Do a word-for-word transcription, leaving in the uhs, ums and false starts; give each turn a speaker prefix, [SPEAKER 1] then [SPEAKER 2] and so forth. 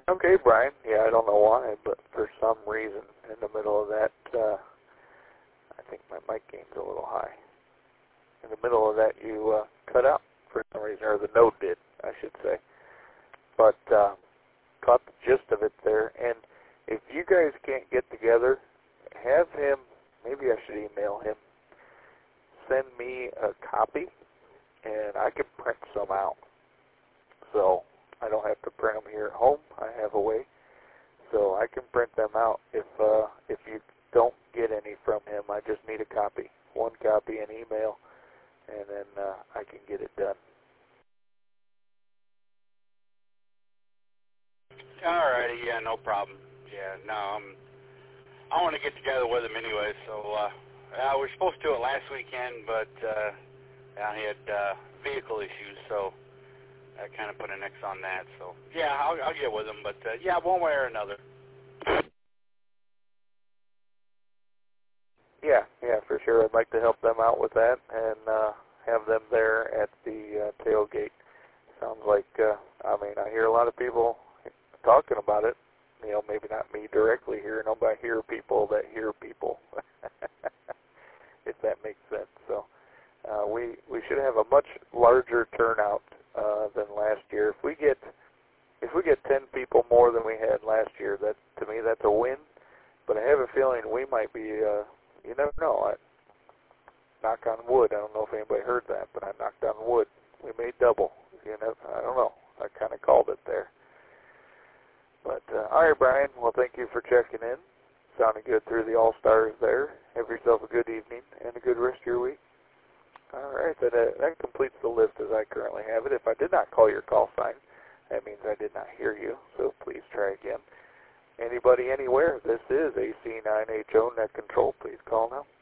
[SPEAKER 1] Okay, Brian. Yeah, I don't know why, but for some reason in the middle of that, uh, I think my mic gain's a little high. In the middle of that, you uh, cut out for some reason, or the node did, I should say. But uh, caught the gist of it there. And if you guys can't get together, have him, maybe I should email him, send me a copy, and I can print some out. So I don't have to print them here at home. I have a way. So I can print them out. If uh, if you don't get any from him, I just need a copy. One copy in email, and then uh, I can get it done.
[SPEAKER 2] Alrighty, yeah, no problem. Yeah, no, um, I want to get together with him anyway, so uh, uh, we were supposed to do it last weekend, but uh, I had uh, vehicle issues, so I kind of put an X on that. So, yeah, I'll, I'll get with him, but uh, yeah, one way or another.
[SPEAKER 1] Yeah, yeah, for sure. I'd like to help them out with that and uh, have them there at the uh, tailgate. Sounds like, uh, I mean, I hear a lot of people talking about it. You know, maybe not me directly hearing them, but I hear people that hear people, if that makes sense. So uh, we we should have a much larger turnout uh, than last year. If we get if we get ten people more than we had last year, that to me that's a win. But I have a feeling we might be. Uh, you never know. I, knock on wood. I don't know if anybody heard that, but I knocked on wood. We made double. You know, I don't know. I kind of called it there. But, uh, all right, Brian. Well, thank you for checking in. Sounded good through the All-Stars there. Have yourself a good evening and a good rest of your week. All right. That, uh, that completes the list as I currently have it. If I did not call your call sign, that means I did not hear you, so please try again. Anybody, anywhere, this is A C nine H O Net Control. Please call now.